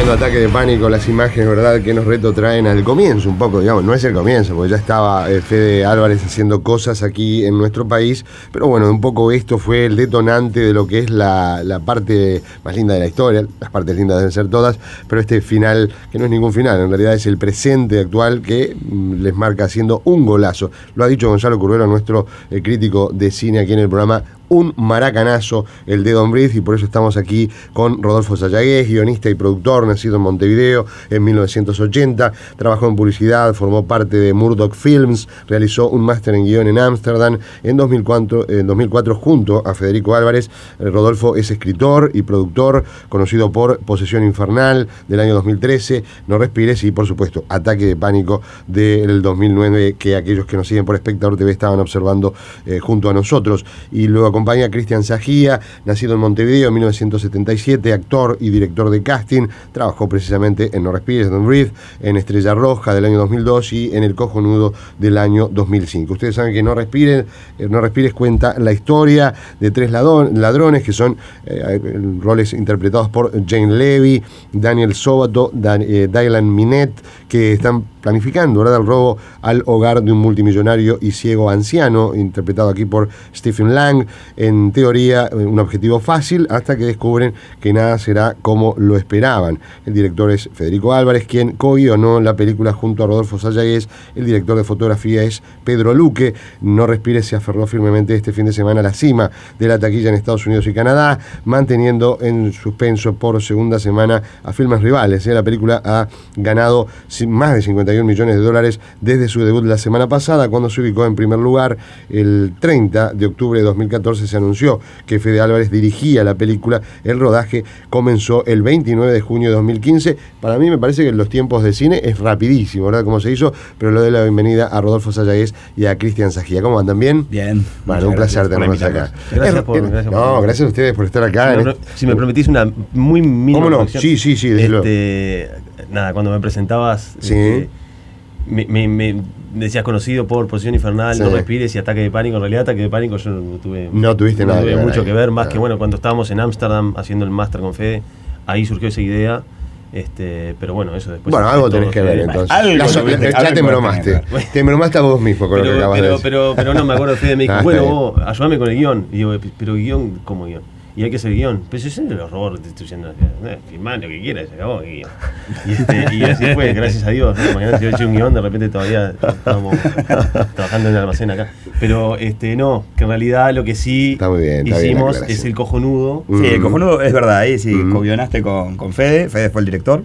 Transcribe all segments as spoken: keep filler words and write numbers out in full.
escuchando Ataque de Pánico, las imágenes, ¿verdad?, que nos retrotraen al comienzo un poco, digamos, no es el comienzo, porque ya estaba eh, Fede Álvarez haciendo cosas aquí en nuestro país, pero bueno, un poco esto fue el detonante de lo que es la, la parte más linda de la historia. Las partes lindas deben ser todas, pero este final, que no es ningún final, en realidad es el presente actual que mm, les marca haciendo un golazo. Lo ha dicho Gonzalo Curvelo, nuestro eh, crítico de cine aquí en el programa, un maracanazo el de Don't Breathe, y por eso estamos aquí con Rodolfo Sayagués, guionista y productor, nacido en Montevideo en mil novecientos ochenta, trabajó en publicidad, formó parte de Murdoch Films, realizó un máster en guión en Ámsterdam en dos mil cuatro, en dos mil cuatro junto a Federico Álvarez. Rodolfo es escritor y productor, conocido por Posesión Infernal del año dos mil trece, No Respires y por supuesto Ataque de Pánico del dos mil nueve, que aquellos que nos siguen por Espectador T V estaban observando eh, junto a nosotros. Y luego acompaña a Cristian Sajía, nacido en Montevideo en mil novecientos setenta y siete, actor y director de casting, trabajó precisamente en No Respires, Don't Breathe, en Estrella Roja del año dos mil dos y en El Cojonudo del año dos mil cinco. Ustedes saben que No Respires, eh, No Respires cuenta la historia de tres ladrones, ladrones que son eh, roles interpretados por Jane Levy, Daniel Sobato, Dan, eh, Dylan Minnette, que están planificando, ¿verdad?, el robo al hogar de un multimillonario y ciego anciano, interpretado aquí por Stephen Lang. En teoría, un objetivo fácil, hasta que descubren que nada será como lo esperaban. El director es Federico Álvarez, quien co-guionó la película junto a Rodolfo Sayagués. El director de fotografía es Pedro Luque. No Respires se aferró firmemente este fin de semana a la cima de la taquilla en Estados Unidos y Canadá, manteniendo en suspenso por segunda semana a filmes rivales. La película ha ganado más de cincuenta y un millones de dólares desde su debut la semana pasada, cuando se ubicó en primer lugar. El treinta de octubre de dos mil catorce se anunció que Fede Álvarez dirigía la película. El rodaje comenzó el veintinueve de junio de dos mil quince. Para mí me parece que los tiempos de cine es rapidísimo, ¿verdad?, cómo se hizo, pero lo doy la bienvenida a Rodolfo Sayagués y a Cristian Sajía. ¿Cómo andan? ¿Bien? Bien. Bueno, un placer tenernos acá. Gracias por, gracias por No, gracias a ustedes por estar acá. Si me, este... si me permitís una muy mínima ¿Cómo no? reflexión. Sí, sí, sí, desde este, Nada, cuando me presentabas, sí. este, me, me, me decías conocido por Posesión Infernal, sí. No Respires y Ataque de Pánico. En realidad, Ataque de Pánico yo no tuve, no tuviste no nada tuve que ver mucho ahí. que ver, más ah. que bueno, cuando estábamos en Ámsterdam haciendo el máster con Fede, ahí surgió esa idea. Este, pero bueno, eso después. Bueno, algo tenés que ver, entonces. Algo, la, algo, la, ya algo te bromaste. Te bromaste a vos mismo con pero, lo que acabas pero, de decir. Pero, pero no, me acuerdo de Fede me dijo, ah, bueno, vos, ayúdame con el guión. Y digo, pero guión, ¿cómo guión? Y hay que hacer guión. Pero eso es el horror, te estoy diciendo, eh, firmá lo que quieras, se acabó el guión. Y, este, y así fue, gracias a Dios. ¿No? Mañana si hubiera hecho un guión, de repente todavía estábamos trabajando en el almacén acá. Pero este, no, que en realidad lo que sí está muy bien, está hicimos bien es El Cojonudo. Mm. Sí, El Cojonudo es verdad, ahí sí, Mm. co-guionaste con, con Fede, Fede fue el director.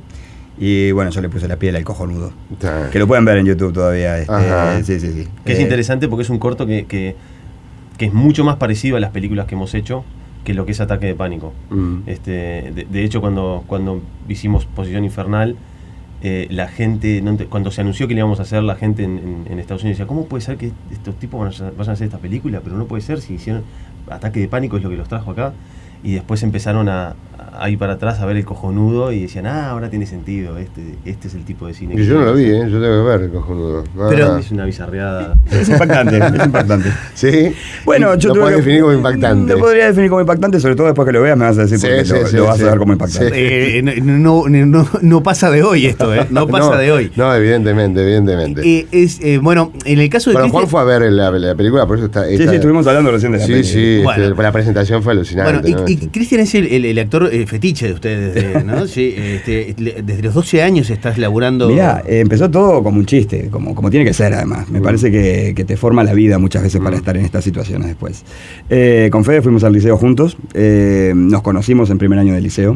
Y bueno, yo le puse la piel al Cojonudo. Está. Que lo pueden ver en YouTube todavía. Este, sí, sí, sí. Que eh, es interesante porque es un corto que, que, que es mucho más parecido a las películas que hemos hecho que lo que es Ataque de Pánico. Mm. Este, de, de hecho, cuando, cuando hicimos Posesión Infernal, eh, la gente, no, cuando se anunció que le íbamos a hacer, la gente en, en, en Estados Unidos decía, ¿cómo puede ser que estos tipos vayan a, vayan a hacer esta película? Pero no puede ser, si hicieron Ataque de Pánico es lo que los trajo acá. Y después empezaron a, a ir para atrás a ver El Cojonudo y decían, ah, ahora tiene sentido, este, este es el tipo de cine. Y yo no lo vi, ¿eh? Yo tengo que ver El Cojonudo. Ah. Pero es una bizarreada. Es impactante, es impactante. ¿Sí? Bueno, yo lo tuve puedes que, definir como impactante. Lo podría definir como impactante, sobre todo después que lo veas me vas a decir Sí, porque sí, lo, sí, lo vas sí. a ver como impactante. Sí. Eh, no, no, no, no pasa de hoy esto, ¿eh? No pasa no, de hoy. No, evidentemente, evidentemente. Eh, es, eh, bueno, en el caso de Bueno, Cristian, Juan fue a ver la, la película, por eso está... Sí, está sí, estuvimos hablando recién de la Sí, película. sí, Bueno. este, la presentación fue alucinante. bueno, y, ¿no? y Cristian es el, el, el actor eh, fetiche de ustedes, desde, ¿no? Sí, este, le- desde los doce años estás laburando. Mirá, eh, empezó todo como un chiste, como, como tiene que ser además. Me Mm. parece que, que te forma la vida muchas veces Mm. para estar en estas situaciones después. Eh, con Fede fuimos al liceo juntos, eh, nos conocimos en primer año del liceo.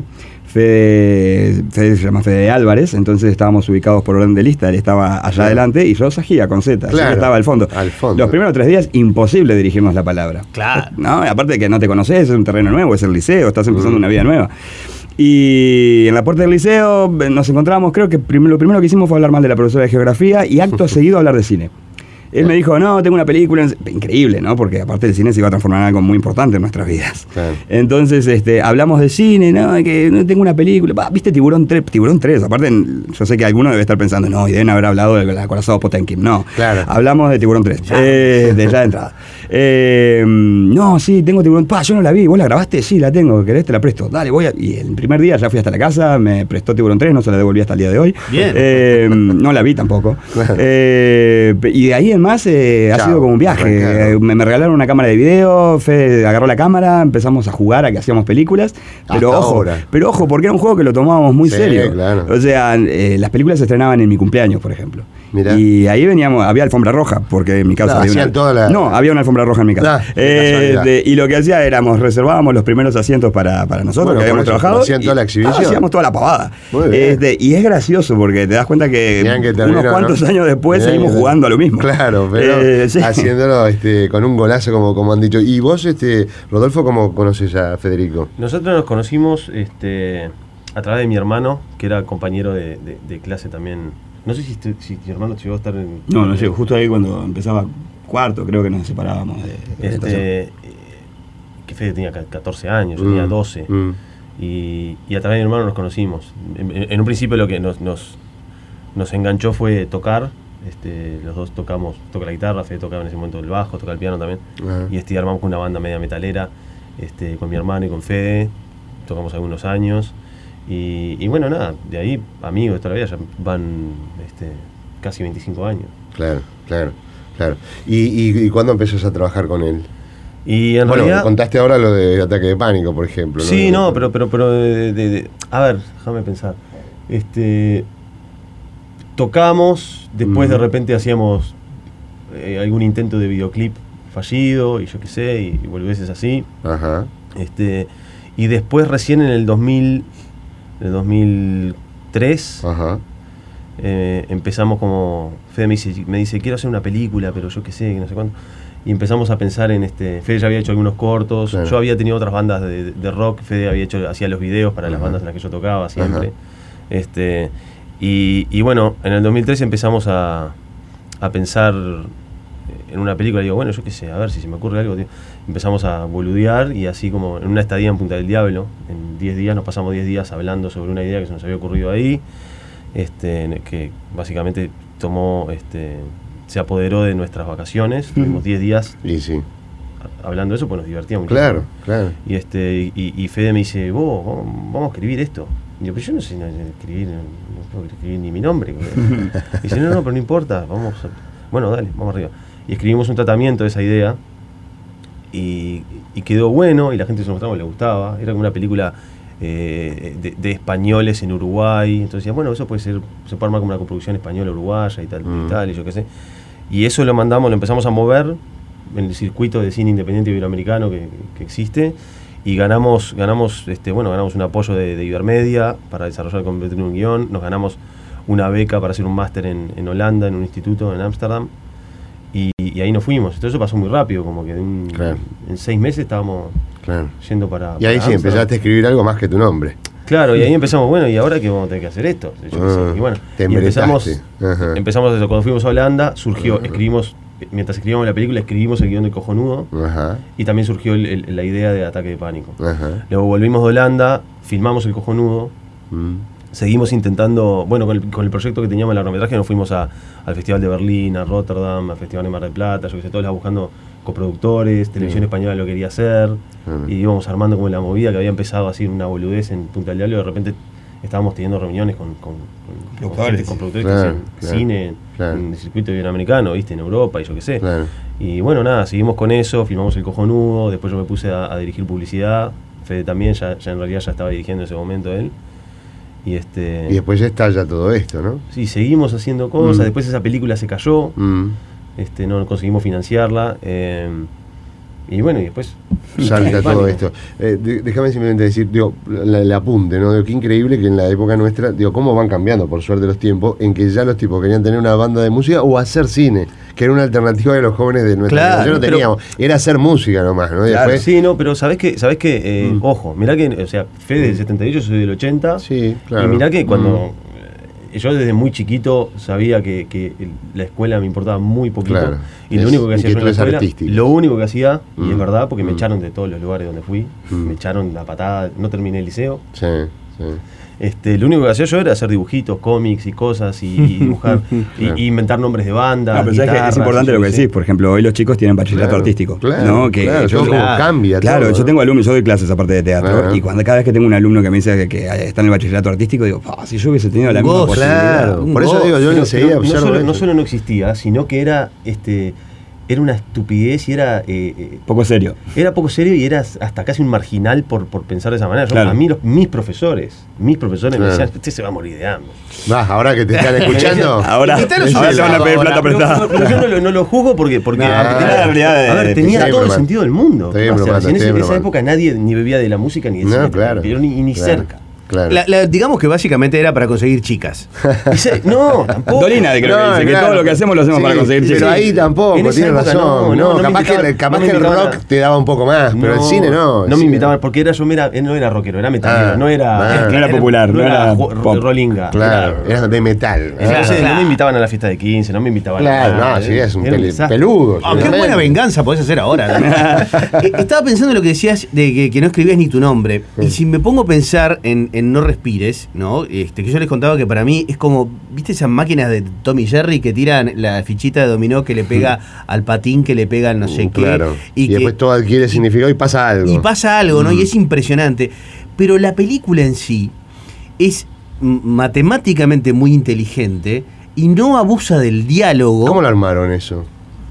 Fede, Fede se llama Fede Álvarez, entonces estábamos ubicados por orden de lista, él estaba allá Claro. adelante y yo Sajía con Z, Claro, yo estaba al fondo. al fondo. Los primeros tres días imposible dirigirnos la palabra. Claro. ¿No? Aparte de que no te conoces, es un terreno nuevo, es el liceo, estás empezando Mm. una vida nueva. Y en la puerta del liceo eh, nos encontramos, creo que prim- lo primero que hicimos fue hablar mal de la profesora de geografía y acto seguido hablar de cine. Él me dijo, no, tengo una película. Increíble, ¿no? Porque aparte el cine se iba a transformar en algo muy importante en nuestras vidas. Claro. Entonces, este, hablamos de cine, ¿no? Que no tengo una película. Bah, ¿viste Tiburón tres? Tiburón tres. Aparte, yo sé que alguno debe estar pensando, no, y deben haber hablado del acorazado Potemkin. No. Claro. Hablamos de Tiburón tres. Eh, de ya de entrada. Eh, no, sí, tengo Tiburón. Pa, yo no la vi. ¿Vos la grabaste? Sí, la tengo. ¿Querés? Te la presto. Dale, voy a... Y el primer día ya fui hasta la casa, me prestó Tiburón tres, no se la devolví hasta el día de hoy. Bien. Eh, no la vi tampoco. Eh, y de ahí en más eh, ha Chao, sido como un viaje. arrancaron. Eh, me, me regalaron una cámara de video, Fede agarró la cámara, empezamos a jugar a que hacíamos películas. Pero Hasta ojo, ahora. pero ojo, porque era un juego que lo tomábamos muy Sí, serio. claro. O sea, eh, las películas se estrenaban en mi cumpleaños, por ejemplo. Mirá. Y ahí veníamos, había alfombra roja, porque en mi casa Claro, había hacían una, toda la- No, había una alfombra roja en mi casa. Ah, qué Eh, casualidad. de- y lo que hacía éramos, reservábamos los primeros asientos para, para nosotros, Bueno, que habíamos por eso, trabajado. hacían toda y- la exhibición. ah, hacíamos toda la pavada. Muy bien. Este, y es gracioso porque te das cuenta que, Mirá que unos terminó, cuantos ¿no? años después Mirá seguimos que- jugando a lo mismo. Claro, pero Eh, sí. haciéndolo este, con un golazo, como, como han dicho. ¿Y vos, este, Rodolfo, cómo conoces a Federico? Nosotros nos conocimos este, a través de mi hermano, que era compañero de, de- de clase también. No sé si, tu- si tu hermano llegó a estar en... No, no sé, justo ahí cuando empezaba cuarto creo que nos separábamos de, de estación. Este, eh, que Fede tenía ca- catorce años, yo tenía Mm, doce. mm. Y, y a través de mi hermano nos conocimos. En, en- en un principio lo que nos, nos, nos enganchó fue tocar. Este, los dos tocamos, toca la guitarra, Fede tocaba en ese momento el bajo, toca el piano también. Ah. Y este, armamos con una banda media metalera, este, con mi hermano y con Fede. Tocamos algunos años. Y, y bueno, nada, de ahí amigos de toda la vida, ya van este, casi veinticinco años. Claro, claro, claro. ¿Y, y, y cuándo empezás a trabajar con él? Y en bueno, realidad... contaste ahora lo de Ataque de Pánico, por ejemplo. Sí, no, pero, pero, pero de, de- de- a ver, déjame pensar. Este, tocamos, después de Ujú. repente hacíamos eh, algún intento de videoclip fallido y yo qué sé, y, y boludeces así. Ajá. Este, y después recién en el dos mil, en el dos mil tres Ajá. eh, empezamos como, Fede me dice, me dice, quiero hacer una película, pero yo qué sé, que no sé cuánto. Y empezamos a pensar en este. Fede ya había hecho algunos cortos. Claro. Yo había tenido otras bandas de, de rock. Fede había hecho, hacía los videos para las Ajá. bandas en las que yo tocaba siempre. Ajá. Este, y, y bueno, en el dos mil tres empezamos a, a pensar en una película. Digo, bueno, yo qué sé, a ver si se me ocurre algo. Tío. Empezamos a boludear y así como en una estadía en Punta del Diablo, en diez días, nos pasamos diez días hablando sobre una idea que se nos había ocurrido ahí. Este, que básicamente tomó. Este, se apoderó de nuestras vacaciones, tuvimos diez días Y sí. hablando de eso, pues nos divertíamos mucho. Claro, claro. Y este y, y Fede me dice, vos, vamos, vamos a escribir esto. Y yo, pero yo no sé no, escribir, no, no puedo escribir ni mi nombre. Y dice, no, no, pero no importa, vamos a... Bueno, dale, vamos arriba. Y escribimos un tratamiento de esa idea y, y quedó bueno y la gente se lo mostraba, le gustaba. Era como una película eh, de, de españoles en Uruguay. Entonces decía, bueno, eso puede ser, se puede armar como una coproducción española uruguaya y tal, Mm. y tal, y yo qué sé. Y eso lo mandamos, lo empezamos a mover en el circuito de cine independiente iberoamericano que, que existe. Y ganamos, ganamos, este, bueno, ganamos un apoyo de, de Ibermedia para desarrollar, convertir en un guión. Nos ganamos una beca para hacer un máster en, en Holanda, en un instituto en Ámsterdam. Y, y ahí nos fuimos. Entonces eso pasó muy rápido, como que de un- Claro. en seis meses estábamos Claro. yendo para... Y ahí para sí, Ámsterdam. empezaste a escribir algo más que tu nombre. Claro, y ahí empezamos, bueno, ¿y ahora qué vamos a tener que hacer esto? Yo qué sé. Ah, Y bueno, te y empezamos, embretaste. Ajá. empezamos eso. Cuando fuimos a Holanda, surgió, Ajá. escribimos, mientras escribíamos la película, escribimos el guión de Cojonudo. Ajá. Y también surgió el- el- la idea de Ataque de Pánico. Ajá. Luego volvimos de Holanda, filmamos el Cojonudo, Mm. seguimos intentando, bueno, con el, con el proyecto que teníamos en el largometraje, nos fuimos a, al Festival de Berlín, a Rotterdam, al Festival de Mar del Plata, yo que sé, todos buscando coproductores, Televisión Sí. Española lo quería hacer, Claro. y íbamos armando como la movida que había empezado así una boludez en Punta del Diablo, y de repente estábamos teniendo reuniones con, con, con, con Productores. gente- con productores Claro, que hacían claro, cine claro. en el circuito iberoamericano, viste, en Europa y yo qué sé. Claro. Y bueno, nada, seguimos con eso, filmamos el Cojonudo, después yo me puse a, a dirigir publicidad, Fede también, ya, ya en realidad ya estaba dirigiendo en ese momento él. Y este Y después ya estalla todo esto, ¿no? sí, seguimos haciendo cosas, Mm. después esa película se cayó, Mm. este no conseguimos financiarla. eh, y bueno, y después Salta todo Pánico. esto. Eh, de- déjame simplemente decir, digo, la- el apunte, ¿no? Digo, qué increíble que en la época nuestra, digo, cómo van cambiando, por suerte, los tiempos, en que ya los tipos querían tener una banda de música o hacer cine, que era una alternativa de los jóvenes de nuestra Claro, generación. No pero- teníamos, era hacer música nomás, ¿no? Y Claro, después, Sí, no, pero ¿sabés qué? ¿Sabés qué? Eh, Mm. Ojo, mirá que, o sea, Fede del setenta y ocho, yo soy del ochenta. Sí, claro. Y mirá que cuando Mm. eh, yo desde muy chiquito sabía que, que la escuela me importaba muy poquito. Claro. Y lo Es- único que y hacía que yo en tú la eres escuela, artístico. lo único que hacía, y Mm. es verdad, porque me Mm. echaron de todos los lugares donde fui, Mm. me echaron la patada, no terminé el liceo. Sí, sí. Este, lo único que hacía yo era hacer dibujitos, cómics y cosas, y, y dibujar, Claro. y, y inventar nombres de bandas. No, pero sabes que es guitarras, importante y lo yo que qué sé. decís. Por ejemplo, hoy los chicos tienen bachillerato Claro, artístico. claro, ¿no? Que claro, yo, todo como cambia. Claro, todo, yo ¿no? tengo alumnos, yo doy clases aparte de teatro. Claro. Y cuando cada vez que tengo un alumno que me dice que, que está en el bachillerato artístico, digo, "Ah, si yo hubiese tenido la Un misma gozo, posibilidad". Claro, Un por eso gozo. digo, yo Pero- enseguida pero no, observo solo, no eso. solo no existía, sino que era este era una estupidez y era eh, eh, Poco serio. era poco serio y era hasta casi un marginal por, por pensar de esa manera. Yo, Claro. A mí los, mis profesores, mis profesores me Claro. decían, usted se va a morir de hambre. Va, ahora que te están escuchando. Ahora, Invitaros ahora un te van a pedir helado plata ahora. prestada. No, pero yo no lo, no lo juzgo porque, porque No, tenía, la realidad de- a ver, de- tenía sí, todo el bromando. sentido del mundo. Estoy O sea, bromando, si en, ese- estoy en esa bromando. época nadie ni bebía de la música ni de No, cine, claro. pero ni, ni claro, cerca. Claro. La- la- digamos que básicamente era para conseguir chicas. Y se- no, tampoco. Dolina de creo que No, dice claro. que todo lo que hacemos lo hacemos Sí, para conseguir Pero chicos. ahí tampoco, En esa tienes época razón. no, No, no, no me capaz, que, invitaban- capaz no me que el invitaban rock a- te daba un poco más, pero el cine no. el No me cine- invitaban porque era yo era, no era rockero, era metalero, Ah, no era ah. No era popular, no era jo- pop. rolinga. Claro, Era- era de metal. Entonces Ah, no me invitaban a la fiesta de quince, no me invitaban Claro, a nada. no, sí, es un Era pele- desastre. peludo. Ah, qué seguramente. buena venganza podés hacer ahora. ¿no? Eh, Estaba pensando en lo que decías de que, que no escribías ni tu nombre. Y si me pongo a pensar en, en No Respires, ¿no? Este, que yo les contaba que para mí es como, ¿viste esas máquinas de Tommy Jerry que tiran la fichita de dominó que le pega al patín, que le pega al no sé Mm, qué? Claro. Y, que- después todo adquiere significado y pasa algo. Y pasa algo, ¿no? Mm. Y es impresionante. Pero la película en sí es m- matemáticamente muy inteligente y no abusa del diálogo. ¿Cómo lo armaron eso?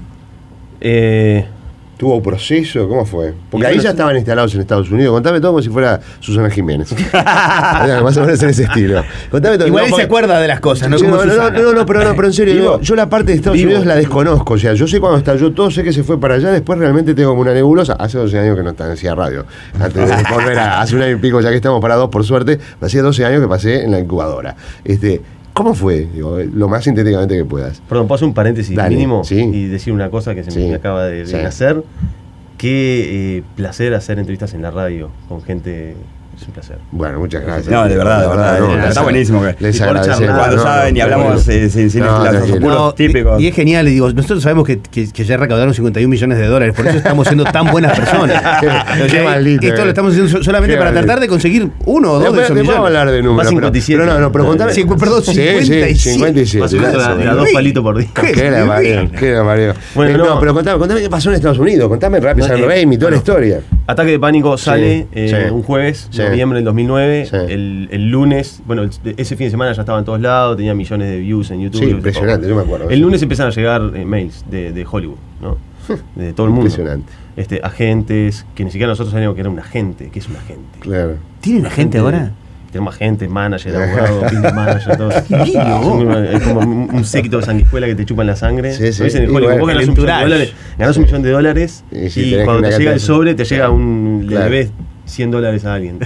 Eh, ¿Tuvo proceso? ¿Cómo fue? Porque Y ahí bueno, ya sí. estaban instalados en Estados Unidos. Contame todo como si fuera Susana Jiménez. Más o menos en ese estilo. Contame todo. Igual No, él se porque- acuerda de las cosas, ¿no? Sí, Como no, no, Susana. no, no, no, pero no, pero en serio, Vivo. digo, yo la parte de Estados Vivo. Unidos la desconozco. O sea, yo sé cuándo estalló todo, sé que se fue para allá, después realmente tengo como una nebulosa. Hace doce años que no está- hacía radio. Antes de volver a, hace un año y pico, ya que estamos parados, por suerte, hacía doce años que pasé en la incubadora. Este, ¿cómo fue? Digo, lo más sintéticamente que puedas. Perdón, puedo hacer un paréntesis Dale, mínimo sí. y decir una cosa que se Sí, me acaba de, de sí. nacer. Qué eh, placer hacer entrevistas en la radio con gente. Es un placer. Bueno, muchas gracias. No, de verdad, de verdad, no, está les- buenísimo que- Les y por agradecemos. charlar, Cuando No, saben no, y hablamos bueno. eh, sin, sin No, los tranquilo. puros No, típicos. Y, y es genial, y digo, nosotros sabemos que, que- que ya recaudaron cincuenta y un millones de dólares, por eso estamos siendo tan buenas personas. Qué- qué ¿Ok? maldito, Esto eh. lo estamos haciendo so- solamente Qué para maldito. tratar de conseguir uno o dos de Después, esos después vamos a millones. hablar de números. Más pero- cincuenta y siete. Pero no, no, pero contame. Sí, perdón, Sí, cincuenta y sí, siete. cincuenta y siete. Más o menos claro. a, a dos palitos por día. ¿Qué? ¿Qué era, Mario? ¿Qué era, Mario? Bueno, Eh, no, no. pero contame, contame qué pasó en Estados Unidos. Contame rápido, No, San eh, Raimi, toda la bueno. historia. Ataque de Pánico sale Sí, eh, sí. un jueves, Sí. noviembre del dos mil nueve. Sí. El, el lunes, bueno, el- ese fin de semana ya estaba en todos lados, tenía millones de views en YouTube. Sí, yo qué sé, impresionante, todo. yo me acuerdo. El lunes empiezan a llegar eh, mails de, de Hollywood, ¿no? De todo el mundo. Impresionante. Este, agentes, que ni siquiera nosotros sabíamos que era un agente, que es un agente. Claro. ¿Tiene una gente ahora? Tenemos agentes, manager, abogado, business manager, todo. lindo, vos. Es como un, un séquito de sanguijuela que te chupan la sangre. Sí, sí. Lo dicen en Y Hollywood, bueno, vos ganás el un millón de entourage. dólares, ganás un millón de dólares Y y, sí, tenés que cuando te una llega el cantidad. sobre te llega un, le Claro. debes cien dólares a alguien.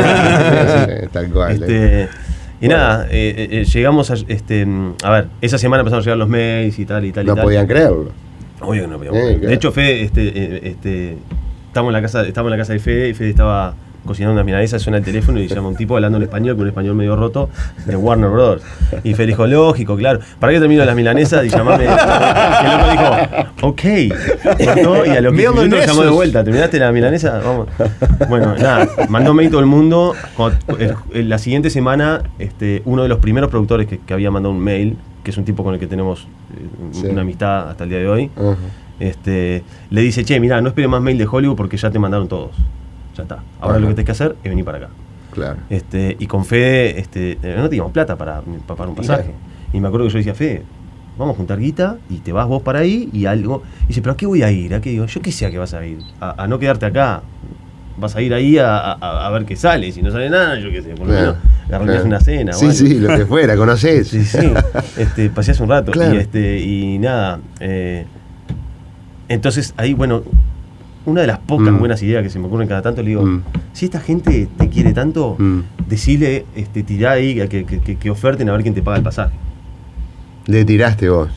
Sí, tal cual. Este, y Bueno. nada, eh, eh, llegamos a, este, a ver, esa semana empezaron a llegar los mails y tal y tal y No tal. podían creerlo. Obvio que no podíamos Eh, creer. claro. De hecho, Fede, este, eh, este, estamos en la casa, estamos en la casa de Fede y Fede estaba cocinando unas milanesas, suena el teléfono y llama un tipo hablando en español, con un español medio roto, de Warner Bros. Y Fede dijo, lógico, claro, ¿para qué termino las milanesas? Y llamame. Y el loco dijo, ok. Cortó, y a los Mil quince minutos llamó de milanesas. vuelta. ¿Terminaste la milanesa? Vamos. Bueno, nada, mandó mail todo el mundo. Cuando- el- el- la siguiente semana, este, uno de los primeros productores que, que había mandado un mail, que es un tipo con el que tenemos eh, Sí. una amistad hasta el día de hoy, Ajá. este, le dice, che, mirá, no esperes más mail de Hollywood porque ya te mandaron todos. Ya está. Ahora Ajá. lo que tenés que hacer es venir para acá. Claro. Este, y con Fede, este, eh, no teníamos plata para, para pagar un pasaje. Claro. Y me acuerdo que yo decía, Fede, vamos a juntar guita y te vas vos para ahí y algo. Y dice, ¿pero a qué voy a ir? ¿A qué digo? Yo qué sé a qué vas a ir. A, a no quedarte acá. Vas a ir ahí a, a- a ver qué sale. Si no sale nada, yo qué sé. Por lo Claro, menos agarrarías claro. una cena. o Sí, algo. sí, lo que fuera, conocés. Sí, sí. Este, paseás un rato. Claro. Y, este, y nada. eh, entonces ahí, bueno, una de las pocas Mm. buenas ideas que se me ocurren cada tanto, le digo, Mm. si esta gente te quiere tanto, Mm. decile, este, tirá ahí, que, que, que, que oferten a ver quién te paga el pasaje. Le tiraste vos.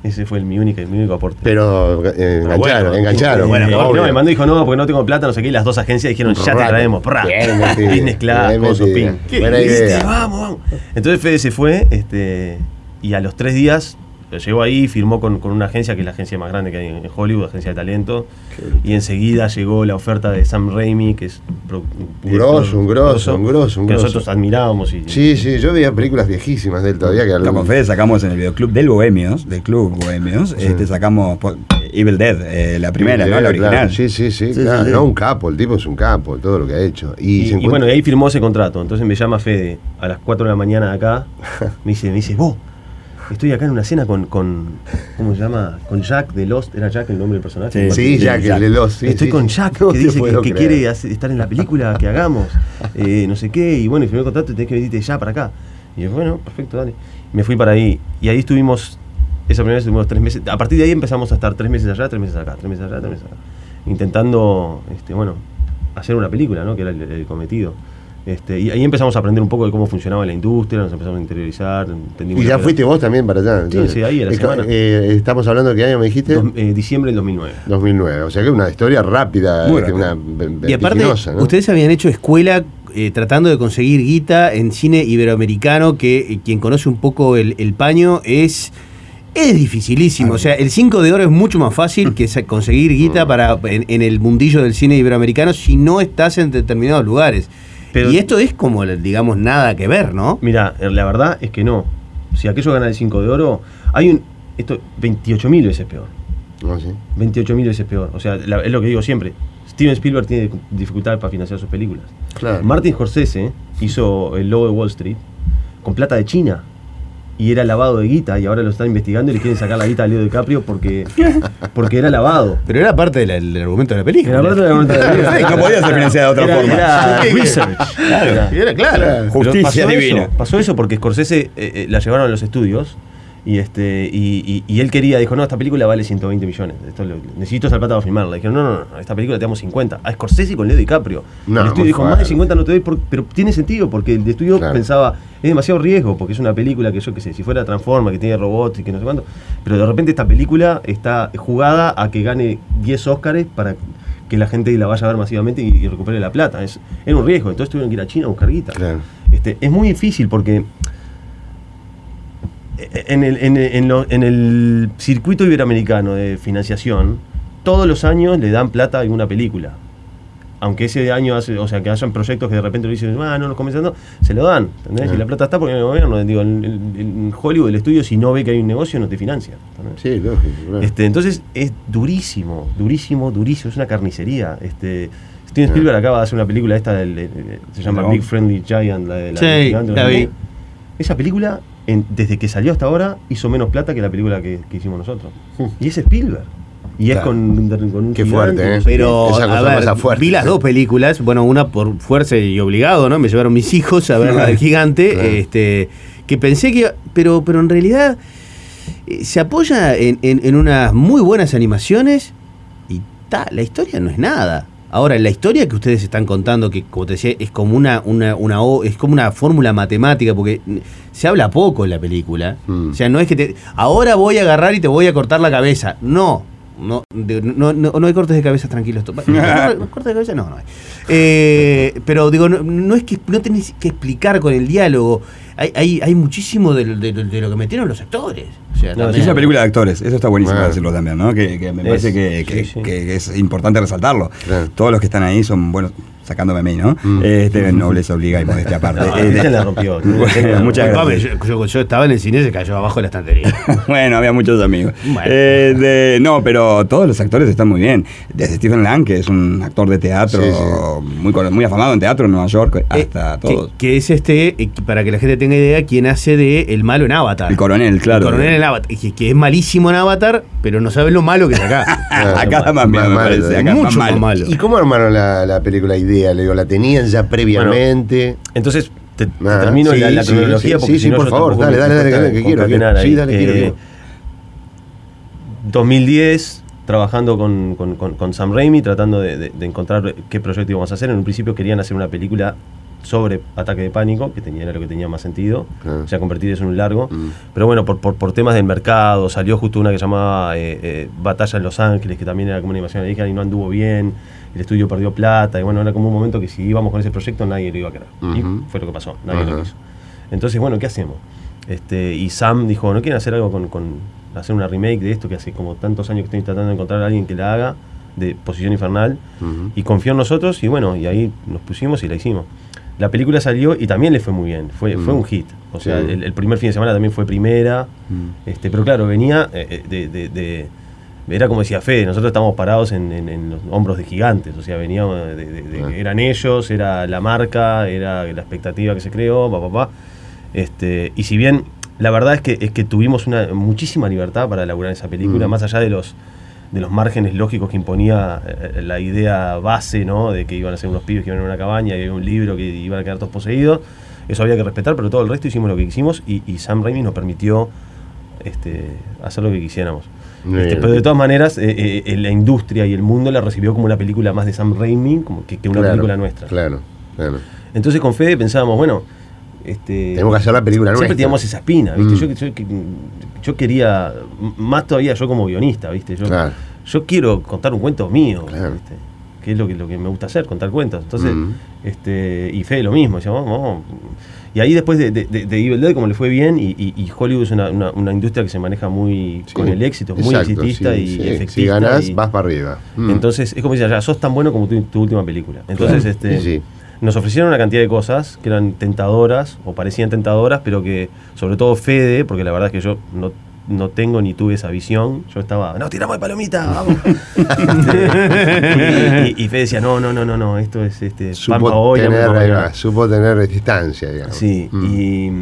Ese fue el, mi, único, mi único aporte. Pero eh, engancharon, bueno, engancharon. Bueno, obvio. no, me mandó y dijo, no, porque no tengo plata, no sé qué, y las dos agencias dijeron, ya te Rato. traemos, prá. Bien metido, Business class, bien coso, metido. pin. Buena ¿Viste? idea. Vamos, vamos. Entonces Fede se fue, este, y a los tres días llegó ahí, firmó con, con una agencia, que es la agencia más grande que hay en Hollywood, agencia de talento, y enseguida llegó la oferta de Sam Raimi, que es pro- Grosso, un grosso, un grosso, un que grosso. nosotros admirábamos. Y, Sí, sí, yo veía películas viejísimas de él todavía. Que No, con Fede sacamos en el videoclub del Bohemios, del club Bohemios, Sí. este, sacamos po- Evil Dead, eh, la primera, ¿no? La original. Claro, sí, sí, sí, Sí, claro. sí, sí. No, un capo, el tipo es un capo, todo lo que ha hecho. Y, Y, se y encuentra- bueno, y ahí firmó ese contrato. Entonces me llama Fede a las cuatro de la mañana de acá. Me dice, me dice, vos, estoy acá en una cena con, con ¿cómo se llama? Con Jack de Lost. ¿Era Jack el nombre del personaje? Sí, Sí, Jack, Jack. el de los. Sí, Estoy sí, con sí. Jack, No que te dice que, puedo que creer. quiere hacer- estar en la película que hagamos. Eh, no sé qué. Y bueno, y firmé el contrato y tenés que venirte ya para acá. Y yo, bueno, perfecto, dale. Me fui para ahí. Y ahí estuvimos, esa primera vez estuvimos tres meses. A partir de ahí empezamos a estar tres meses allá, tres meses acá, tres meses allá, tres meses acá. Intentando, este, bueno, hacer una película, ¿no? Que era el, el cometido. Este, y ahí empezamos a aprender un poco de cómo funcionaba la industria, nos empezamos a interiorizar. entendimos Y ya lo que fuiste era. vos también para allá. entonces. sí, ahí a la Eh, semana. eh, estamos hablando de qué año me dijiste. Dos- eh, diciembre del dos mil nueve. dos mil nueve. O sea que una historia rápida, Muy este, rápida. una ve- Y aparte, vertiginosa, ¿no? ustedes habían hecho escuela eh, tratando de conseguir guita en cine iberoamericano, que eh, quien conoce un poco el, el paño es... Es dificilísimo, o sea, el cinco de oro es mucho más fácil que sa- conseguir guita para en, en el mundillo del cine iberoamericano si no estás en determinados lugares. Pero- y esto es como, digamos, nada que ver, ¿no? Mira, la verdad es que no. Si aquello gana el cinco de oro, hay un. Esto, veintiocho mil veces peor. No, sí. veintiocho mil veces peor. O sea, la- es lo que digo siempre. Steven Spielberg tiene dificultades para financiar sus películas. Claro. Martin Scorsese hizo El Lobo de Wall Street con plata de China. Y era lavado de guita, y ahora lo están investigando y le quieren sacar la guita a Leo DiCaprio porque, porque era lavado. Pero era parte de la- del argumento de la película. Era parte de la voluntad de Dios. No podía ser financiada de otra Era- forma. Era research. Claro, era claro. Pero Justicia pasó divina. Eso, pasó eso porque Scorsese eh, eh, la llevaron a los estudios y este y, y- y él quería, dijo, no, esta película vale ciento veinte millones. Esto lo- necesito esa plata para filmarla. Le dijeron, no, no, no, esta película te damos cincuenta. A Scorsese con Leo DiCaprio. No, el estudio muy dijo, más de fuerte. cincuenta no te doy, por- pero tiene sentido porque el estudio Claro. pensaba, es demasiado riesgo porque es una película que yo qué sé, si fuera Transforma, que tiene robots y que no sé cuánto, pero de repente esta película está jugada a que gane diez Óscares para que la gente la vaya a ver masivamente y, y recupere la plata. Es, era un riesgo, entonces tuvieron que ir a China a buscar guita. Claro. Este, es muy difícil porque en el, en, el, en lo- en el circuito iberoamericano de financiación, todos los años le dan plata a alguna película. Aunque ese año, hace, o sea, que hayan proyectos que de repente lo dicen, ah, no nos convencen, no, se lo dan. ¿Entendés? Claro. Y la plata está porque en el gobierno, digo, en, en- en Hollywood, el estudio, si no ve que hay un negocio, no te financia. ¿entendés? Sí, lógico. Claro. Este, entonces es durísimo, durísimo, durísimo, es una carnicería. Este, Steven Ah. Spielberg acaba de hacer una película esta, del, eh, eh, se llama No. Big Friendly Giant, la de la Sí, del gigante, la no sé vi. qué. Esa película, en- desde que salió hasta ahora, hizo menos plata que la película que, que hicimos nosotros. Y es Spielberg. Y es Claro. con, un- con un Qué gigante, fuerte, ¿eh? no sé qué. Pero, Esa cosa a ver, pasa fuerte. vi las dos películas, bueno, una por fuerza y obligado, ¿no? Me llevaron mis hijos a ver la del gigante, Claro. este, que pensé que, pero, pero en realidad eh, se apoya en, en- en unas muy buenas animaciones y ta, la historia no es nada. Ahora, la historia que ustedes están contando, que como te decía, es como una, una, una o- es como una fórmula matemática, porque se habla poco en la película. Mm. O sea, no es que te. Ahora voy a agarrar y te voy a cortar la cabeza. No. No, de- no, no, no hay cortes de cabeza tranquilos. ¿No, no, cortes de cabeza? No, no hay. Eh, pero digo, no, no es que no tenés que explicar con el diálogo. Hay, hay, hay muchísimo de, de- de lo que metieron los actores. O sea, No, Sí, también- es una película de actores, eso está buenísimo Bueno. decirlo también, ¿no? Que, que me Es- parece que, que- sí, sí. que es importante resaltarlo. Claro. Todos los que están ahí son buenos, sacándome a mí, ¿no? Mm. Este, nobleza obliga y modestia aparte. No, Eh, Cristian la rompió. Bueno, muchas Disculpame, gracias. yo, yo- yo estaba en el cine y se cayó abajo de la estantería. Bueno, había muchos amigos. Bueno. Eh, de- no, pero todos los actores están muy bien. Desde Stephen Lang, que es un actor de teatro Sí, sí. Muy, cono- muy afamado en teatro en Nueva York, hasta Eh, todos. Que, que es este, eh, para que la gente tenga idea, quien hace de el malo en Avatar. El coronel, claro. El coronel en Avatar. Que, que es malísimo en Avatar, pero no sabes lo malo que es acá. Claro. Acá está más bien, Más me malo, parece. Acá mucho más más malo. malo. ¿Y cómo armaron la, la película idea? Le digo, ¿la tenían ya previamente? Entonces, te, te Ah, termino sí, la, la sí, cronología sí, porque sí, si sí, no por yo favor, tampoco dale, me dale, dale, cuesta dale, que quiero, concatenar quiero. ahí. Sí, dale, quiero, Eh, quiero. dos mil diez, trabajando con, con- con- con Sam Raimi, tratando de, de- de encontrar qué proyecto íbamos a hacer. En un principio querían hacer una película sobre Ataque de Pánico, que tenía, era lo que tenía más sentido, Claro. o sea, convertir eso en un largo. Mm. Pero bueno, por, por, por temas del mercado, salió justo una que se llamaba eh, eh, Batalla en Los Ángeles, que también era como una animación alienígena y no anduvo bien, el estudio perdió plata, y bueno, era como un momento que si íbamos con ese proyecto nadie lo iba a querer. Ujú. Y fue lo que pasó, nadie Ajá. lo quiso. Entonces, bueno, ¿qué hacemos? Este, y Sam dijo, ¿no quieren hacer algo con, con hacer una remake de esto que hace como tantos años que estoy tratando de encontrar a alguien que la haga, de Posición Infernal? Ujú. Y confió en nosotros y bueno, y ahí nos pusimos y la hicimos. La película salió y también le fue muy bien, fue, Mm. fue un hit. O sea, Sí. el, el primer fin de semana también fue primera, Mm. este, pero claro, venía eh, de, de- de- era como decía Fede, nosotros estábamos parados en, en- en los hombros de gigantes, o sea, veníamos de, de- de Ah. que eran ellos, era la marca, era la expectativa que se creó, papá, papá. Este, y si bien la verdad es que es que tuvimos una muchísima libertad para elaborar esa película, Mm. más allá de los de los márgenes lógicos que imponía eh, la idea base, ¿no? De que iban a ser unos pibes que iban a una cabaña y había un libro que iban a quedar todos poseídos. Eso había que respetar, pero todo el resto hicimos lo que quisimos y, y Sam Raimi nos permitió este, hacer lo que quisiéramos. Muy Este, bien. pero de todas maneras, eh, eh, la industria y el mundo la recibió como una película más de Sam Raimi como que, que una Claro, película nuestra. Claro, claro. Entonces con Fede pensábamos, bueno, este, Tenemos que hacer la película siempre nuestra. teníamos esa espina, ¿viste? Mm. Yo, yo, yo quería, m- más todavía yo como guionista, ¿viste? Yo, Claro. yo quiero contar un cuento mío, Claro. ¿viste? Que es lo que, lo que me gusta hacer, contar cuentos. Entonces, Mm. este, y Fede lo mismo, decía, vamos, vamos. Y ahí después de, de, de, de Evil Dead, como le fue bien, y, y, y Hollywood es una, una, una industria que se maneja muy Sí, con el éxito, muy exacto, exitista sí, y sí. efectista. Si ganás, y- vas para arriba. Mm. Entonces, es como decía, ya sos tan bueno como tu, tu última película. Entonces, Claro, este, sí, sí. nos ofrecieron una cantidad de cosas que eran tentadoras o parecían tentadoras, pero que, sobre todo Fede, porque la verdad es que yo no, no tengo ni tuve esa visión, yo estaba, no, tiramos de palomita, vamos. Este, y, y, y Fede decía, no, no, no, no, no, esto es este, pan Supo pa' hoy, hambre tener, pa' ahí mañana. va, supo tener distancia, digamos. Sí, Mm. y,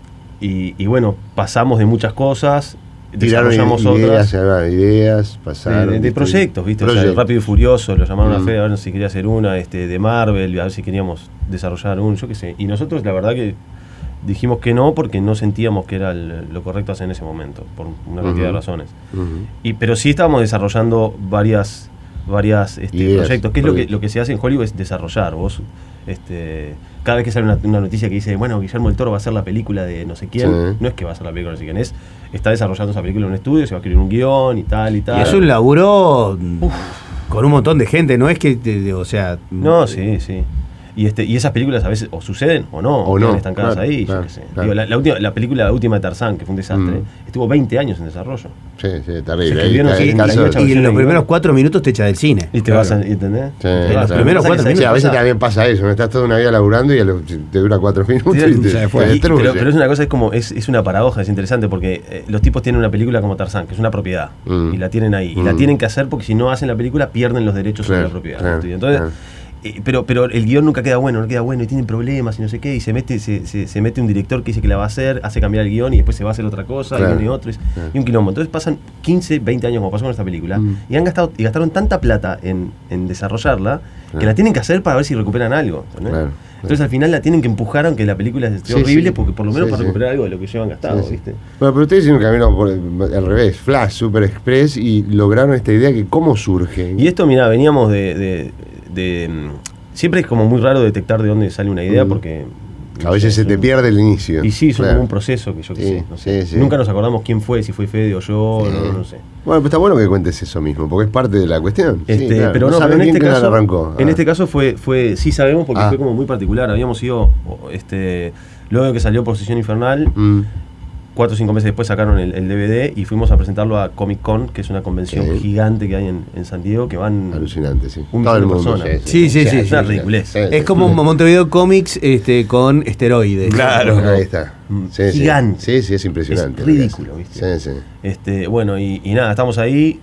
y, y bueno, pasamos de muchas cosas, Tiraron desarrollamos ideas, otras. ahí va, ideas, pasaron. De, de ¿viste? proyectos, ¿viste? O sea, Proyectos. Rápido y Furioso, lo llamaron Mm. a Fede a ver si quería hacer una, este, de Marvel, a ver si queríamos desarrollar un, yo qué sé. Y nosotros la verdad que dijimos que no porque no sentíamos que era el- lo correcto hacer en ese momento, por una cantidad de Ujú. razones. Ujú. Y, pero sí estábamos desarrollando varias varias este, Ideas, proyectos. ¿Qué es lo que, proyectos. lo que se hace en Hollywood? Es desarrollar. Vos, este, cada vez que sale una, una noticia que dice, bueno, Guillermo del Toro va a hacer la película de no sé quién, Sí. no es que va a hacer la película de no sé quién, es, está desarrollando esa película en un estudio, se va a escribir un guión y tal y tal. Y es un laburo mm, con un montón de gente, no es que, te- te- o sea... No, sí, sí. Y, este, y esas películas a veces o suceden o no, O quedan no, estancadas claro, ahí. claro, yo qué sé. claro. Digo, la, la última, la película la última de Tarzán, que fue un desastre, Mm. estuvo veinte años en desarrollo. Sí, sí, Se terrible. escribió, no Ahí sé, está el en caso la de- noche- Y en los Versión primeros igual. cuatro minutos te echa del cine. Y te Claro. vas a entender. Sí, En claro. los primeros Pasa que cuatro sabés Sí, a veces pasa- también pasa eso, ¿no? Estás toda una vida laburando y a lo- te dura cuatro minutos Sí, y te, se te fue. Y- destruye. pero, pero es una cosa, es como, es, es una paradoja, es interesante porque eh, los tipos tienen una película como Tarzán, que es una propiedad, Mm. y la tienen ahí, y Mm. la tienen que hacer porque si no hacen la película pierden los derechos sobre Claro, la propiedad. claro, ¿sí? Entonces, claro. eh, pero, pero el guión nunca queda bueno, no queda bueno, y tienen problemas y no sé qué, y se mete, se, se, se mete un director que dice que la va a hacer, hace cambiar el guión y después se va a hacer otra cosa, Claro, y uno y otro, y, claro. y un quilombo. Entonces pasan quince, veinte años como pasó con esta película, Mm. y han gastado, y gastaron tanta plata en, en desarrollarla, que Claro. la tienen que hacer para ver si recuperan algo. ¿entendés? Claro, Entonces al final la tienen que empujar aunque la película esté Sí, horrible, sí. porque por lo menos Sí, para sí. recuperar algo de lo que llevan gastado, Sí, sí. ¿viste? Bueno, pero ustedes hicieron un camino por el- al revés, Flash, Super Express, y lograron esta idea que cómo surge. Y esto, mira, veníamos de, de- de, mm, siempre es como muy raro detectar de dónde sale una idea, Mm. porque... a veces se te pierde el inicio. Y sí, son Claro. como un proceso que yo qué Sí, sé, no sé. sí, sí. Nunca nos acordamos quién fue, si fue Fede o yo, Sí. no, no sé. Bueno, pero está bueno que cuentes eso mismo, porque es parte de la cuestión. Sí, Este, claro. pero no, saben pero en quién este que la caso, arrancó. en Ah. este caso fue, fue, sí sabemos porque Ah. fue como muy particular. Habíamos ido, o, este, luego de que salió Posición Infernal, Mm, cuatro o cinco meses después sacaron el, el D V D y fuimos a presentarlo a Comic Con, que es una convención Sí. gigante que hay en, en San Diego, que van alucinante, sí. un Todo el millón de mundo. personas. Sí, sí, O sea, sí, es una sí, ridiculez. sí. Es como Montevideo Comics este, con esteroides. Claro. Ahí está. Mm, Sí, sí. gigante. Sí, sí, es impresionante. Es lo que ridículo, hace. ¿viste? Sí, sí. Este, bueno, y, y nada, estamos ahí,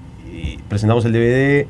y presentamos el D V D,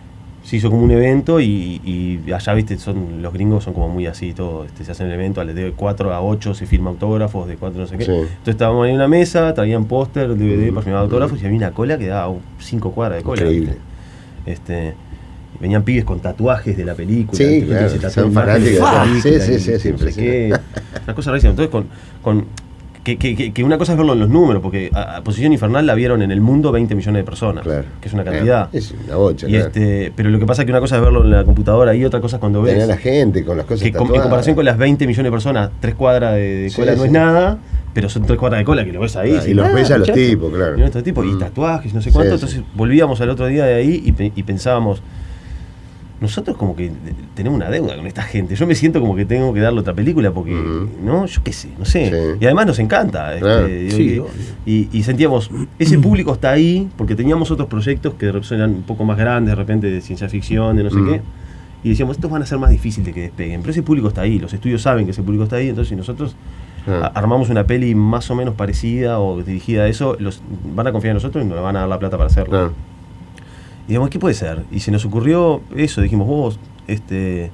se hizo como un evento y, y allá, viste, son los gringos son como muy así, todo, este, se hacen el evento, de cuatro a ocho se firma autógrafos, de cuatro no sé qué. Sí. Entonces estábamos ahí en una mesa, traían póster, D V D Mm, para firmar autógrafos y había una cola que daba cinco cuadras de cola. Increíble. ¿viste? Este, venían pibes con tatuajes de la película. Sí, ¿viste? claro, Se tatuó son imágenes de fanáticos. la Sí, película sí, y sí, es no sé impresionante. qué. Una cosa rarísima. Entonces, con, con Que, que, que, que una cosa es verlo en los números, porque a, a Posición Infernal la vieron en el mundo veinte millones de personas, claro. que es una cantidad. Eh, es una bocha, y claro. este, pero lo que pasa es que una cosa es verlo en la computadora y otra cosa es cuando ves. Tener a la gente con las cosas que com, tatuadas. en comparación con las veinte millones de personas, tres cuadras de, de cola sí, no sí. es nada, pero son tres cuadras de cola que lo ves ahí. Claro, y, y los ah, ves a los muchacho. tipos, claro. Y, a los tipos, Mm. y tatuajes, no sé cuánto. Sí, Entonces sí. volvíamos al otro día de ahí y, pe, y pensábamos. Nosotros como que tenemos una deuda con esta gente. Yo me siento como que tengo que darle otra película porque, Uh-huh. ¿no? Yo qué sé, no sé. Sí. Y además nos encanta. Claro. Este, Sí, y, y, y sentíamos, ese público está ahí porque teníamos otros proyectos que eran un poco más grandes, de repente de ciencia ficción, de no sé Uh-huh. qué. Y decíamos, estos van a ser más difíciles de que despeguen. Pero ese público está ahí, los estudios saben que ese público está ahí, entonces si nosotros Ah. a- armamos una peli más o menos parecida o dirigida a eso, los van a confiar en nosotros y nos van a dar la plata para hacerlo. Claro. Y digamos, ¿qué puede ser? Y se nos ocurrió eso, dijimos, vos, este.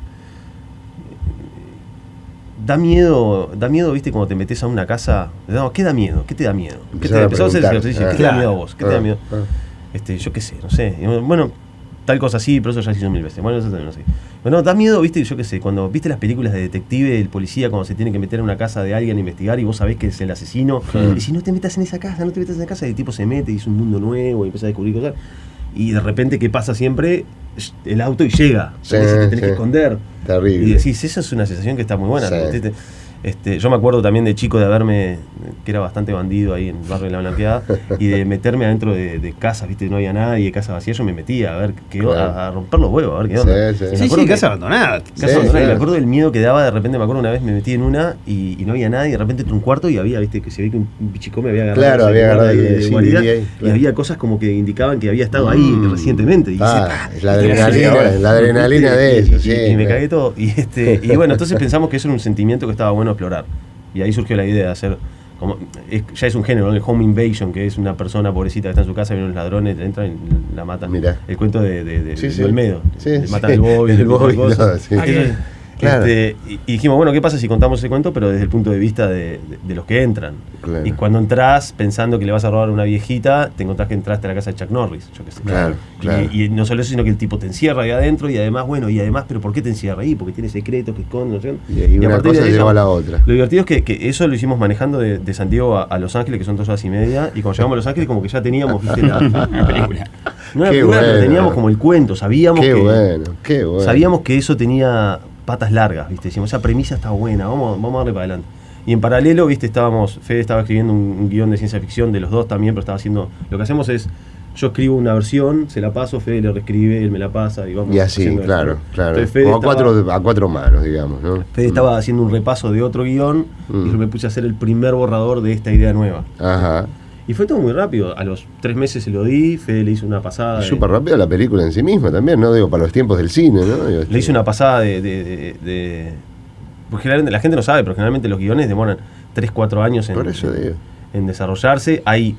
Da miedo, da miedo, viste, cuando te metes a una casa. No, ¿qué da miedo? ¿Qué te da miedo? ¿Qué Empezar te, a empezamos a hacer ese preguntar. ejercicio, Ah. ¿qué te da Claro. miedo a vos? ¿Qué te Ah, da miedo? ah. Este, yo qué sé, no sé. Y bueno, tal cosa así, pero eso ya se hizo mil veces. Bueno, eso también no sé. Bueno, da miedo, viste, yo qué sé, cuando viste las películas de detective, el policía cuando se tiene que meter en una casa de alguien a investigar y vos sabés que es el asesino, Mm. y si no te metas en esa casa, no te metas en esa casa, y el tipo se mete y es un mundo nuevo y empieza a descubrir cosas. Y de repente, ¿qué pasa siempre? El auto y llega. Sí, Entonces te tenés sí. que esconder. Terrible. Y decís, eso es una sensación que está muy buena. Sí. ¿no? Este, este, yo me acuerdo también de chico de haberme, que era bastante bandido ahí en el barrio de La Blanqueada, y de meterme adentro de, de casas, viste, no había nadie, de casa vacía, yo me metía a ver qué Claro. a, a romper los huevos, a ver qué Sí, onda. sí. Y me Sí, acuerdo sí, que- casa abandonada. Casa Sí, abandonada, y claro. me acuerdo del miedo que daba, de repente me acuerdo una vez me metí en una y, y no había nadie, y de repente entré a un cuarto y había, viste, que se ve que un, un bichicón me había agarrado. Claro, no sé, había guarda agarrado ahí y- de sí, guarida, vivía ahí, y claro. había cosas como que indicaban que había estado ahí Mm. recientemente. Y dice, Ah, "Pa", es la y te adrenalina, cagas, la adrenalina de y- eso, y- sí, Y, me claro. cagué todo. Y, este, y bueno, entonces pensamos que eso era un sentimiento que estaba bueno explorar. Y ahí surgió la idea de hacer, como es- ya es un género, ¿no? El home invasion, que es una persona pobrecita que está en su casa, vienen los ladrones, entran y la matan. Mirá. El cuento de, de, de, Sí, de sí. Olmedo. Sí, Le sí. matan al Bobby, El le pican Bobby, cosas. no, sí. Eso es- Claro. este, y, y dijimos, bueno, ¿qué pasa si contamos ese cuento, pero desde el punto de vista de, de- de los que entran? Claro. Y cuando entras pensando que le vas a robar a una viejita, te encontrás que entraste a la casa de Chuck Norris, yo qué sé. Claro, Y- claro. Y, no solo eso, sino que el tipo te encierra ahí adentro y además, bueno, y además, ¿pero por qué te encierra ahí? Porque tiene secretos que esconde, no sé. Y ahí una partir de cosa ahí llevó ya- a la otra. Lo divertido es que, que eso lo hicimos manejando de, de Santiago a, a Los Ángeles, que son dos horas y media, y cuando llegamos a Los Ángeles como que ya teníamos, viste, la, la película. No era Qué película, pero bueno. teníamos como el cuento, sabíamos Qué que bueno, qué bueno. sabíamos que eso tenía patas largas, viste, decíamos, esa premisa está buena, vamos, vamos a darle para adelante. Y en paralelo, viste, estábamos, Fede estaba escribiendo un, un guión de ciencia ficción de los dos también, pero estaba haciendo, lo que hacemos es, yo escribo una versión, se la paso, Fede le reescribe, él me la pasa y vamos Y así, haciendo claro, eso. claro. Entonces, Fede Como a estaba- cuatro, a cuatro manos, digamos, ¿no? Fede estaba haciendo un repaso de otro guión Mm. y yo me puse a hacer el primer borrador de esta idea nueva. Ajá. Y fue todo muy rápido. A los tres meses se lo di, Fede le hizo una pasada. de- Súper rápido la película en sí misma también, ¿no? Digo, para los tiempos del cine, ¿no? Digo, Le hice una pasada de. de, de- de- porque generalmente la gente no sabe, pero generalmente los guiones demoran tres cuatro años en, Por eso en- digo. en desarrollarse. Hay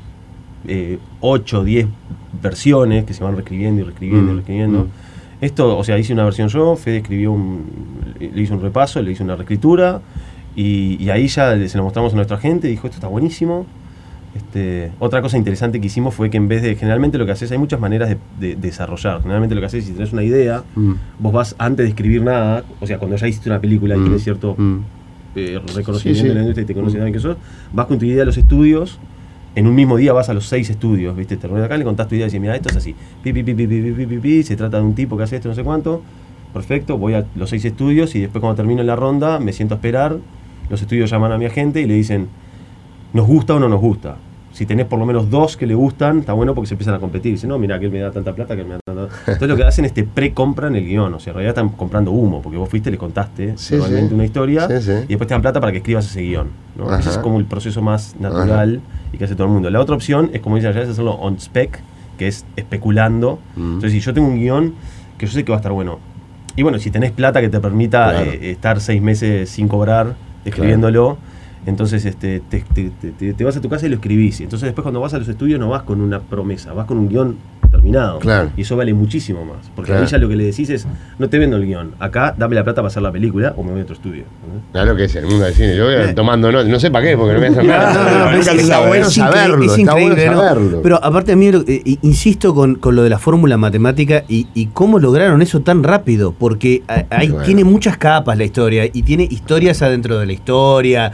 ocho o diez versiones que se van reescribiendo y reescribiendo y Mm, reescribiendo. mm. Esto, o sea, hice una versión yo, Fede escribió un. Le hizo un repaso, le hizo una reescritura. Y, y ahí ya le- se lo mostramos a nuestra gente, dijo, esto está buenísimo. Este, otra cosa interesante que hicimos fue que en vez de, generalmente lo que haces, hay muchas maneras de, de desarrollar. Generalmente lo que haces, si tenés una idea, Mm. vos vas antes de escribir nada, o sea, cuando ya hiciste una película y Mm. tienes cierto Mm. eh, reconocimiento Sí, sí. en la industria y te conocen Mm. también que sos, vas con tu idea a los estudios, en un mismo día vas a los seis estudios, ¿viste? Te reúnes acá, le contás tu idea y dices, mira, esto es así, pi, pi, pi, pi, pi, pi, pi, pi, pi, se trata de un tipo que hace esto, no sé cuánto, perfecto, voy a los seis estudios y después cuando termino la ronda me siento a esperar, los estudios llaman a mi agente y le dicen, ¿nos gusta o no nos gusta? Si tenés por lo menos dos que le gustan, está bueno porque se empiezan a competir. Dicen, no, mira, que él me da tanta plata, que él me da tanta. Entonces lo que hacen es te pre-compran el guión. O sea, en realidad están comprando humo, porque vos fuiste, le contaste Sí, normalmente sí. una historia Sí, sí. y después te dan plata para que escribas ese guión. ¿no? Ajá. Ese es como el proceso más natural y que hace todo el mundo. La otra opción es, como dicen allá, es hacerlo on spec, que es especulando. Mm. Entonces, si yo tengo un guión que yo sé que va a estar bueno, y bueno, si tenés plata que te permita Claro. eh, estar seis meses sin cobrar escribiéndolo, entonces este, te, te- te- te vas a tu casa y lo escribís. Y entonces después cuando vas a los estudios no vas con una promesa, vas con un guión terminado. Claro. Y eso vale muchísimo más. Porque Claro. a ella lo que le decís es, no te vendo el guión, acá dame la plata para hacer la película o me voy a otro estudio. ¿entendés? Claro que es el mundo del cine. Yo voy tomando notas. No sé para qué, porque no voy a hacer No, nada. no, no, Pero pero nunca es- se está sabe. bueno Es saberlo, increíble, es está bueno increíble, ¿no? saberlo. Pero aparte a mí, lo- eh, insisto con, con lo de la fórmula matemática y, y cómo lograron eso tan rápido, porque a- hay, Bueno. tiene muchas capas la historia y tiene historias adentro de la historia,